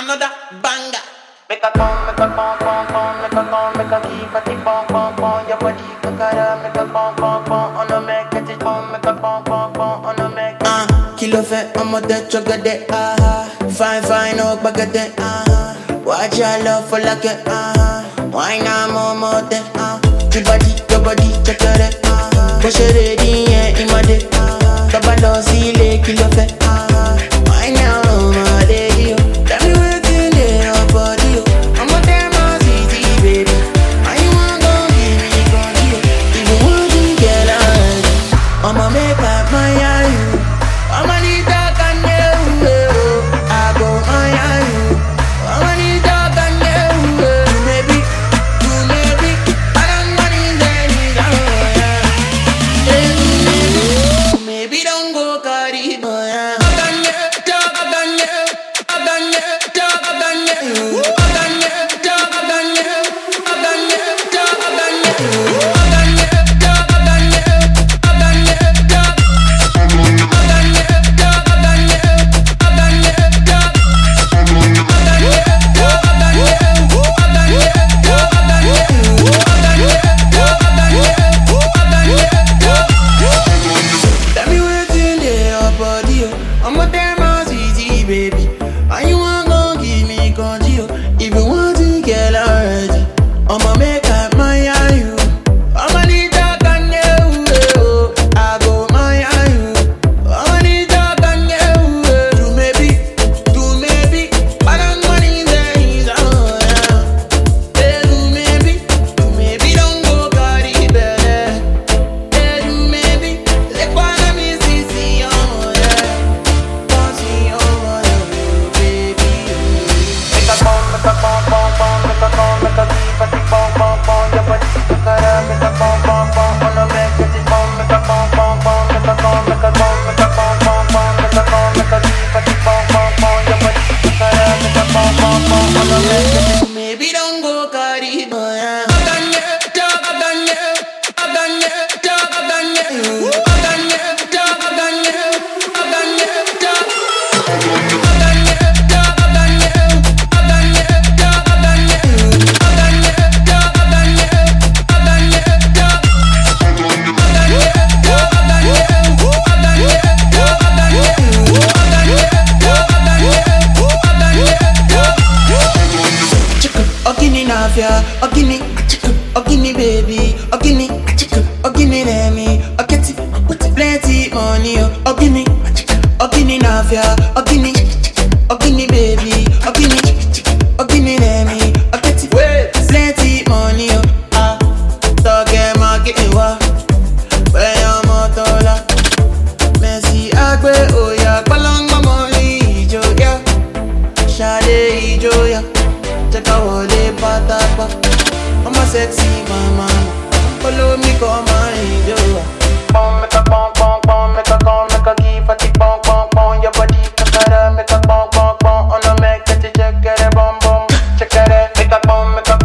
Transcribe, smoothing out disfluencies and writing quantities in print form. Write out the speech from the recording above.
another banger. Make a come, make a come, come, come, make a come, make a keep a tick, pom, pom, pom. Your body kakara, make a pom, pom, pom. On a make it, pom, make a pom, pom, pom. On a make it. Kilo fait, I'm dead chocolate, fine, fine, oh, baguette, watch your love for like it, why not more, your body, check it, push it ready, yeah, in my day, Kabalo, see, kilo fait, why now, my day, tell me what's in your body, I'm a damn easy, baby, I want to give me control, if you want to get out, I'ma make up my eye. I'm a need dog and you, I go my eye. I'm a need dog and you, maybe, I don't want it, maybe don't go carry boy. I'm a damn easy, baby. And you want gon' give me control. If you want to get already, I'ma make up my eye. I'ma need that and you. I go my eye. I'ma need that and you. Do maybe, but I'm money there is all. Do maybe, don't go carry better. Do maybe, let one me see on. Maybe don't go carry boy. Ogini baby, Ogini Remy, Ogini plenty money, Ogini Navia, Ogini baby, Ogini Remy, plenty money, Toge Magewa, where your motola, Messi Agbe Oya, Palanga Moli Joya, Shade Joya, Chakawole Patapa. I'm a sexy mama. Follow me, come on, yo. Pom, make a pom, pom, pom, make a come, make a keep a tick, pom, pom, pom. Your body kakara, make a pom, pom, pom. On a make it, check it, bom, bom, check it, make a pom, make a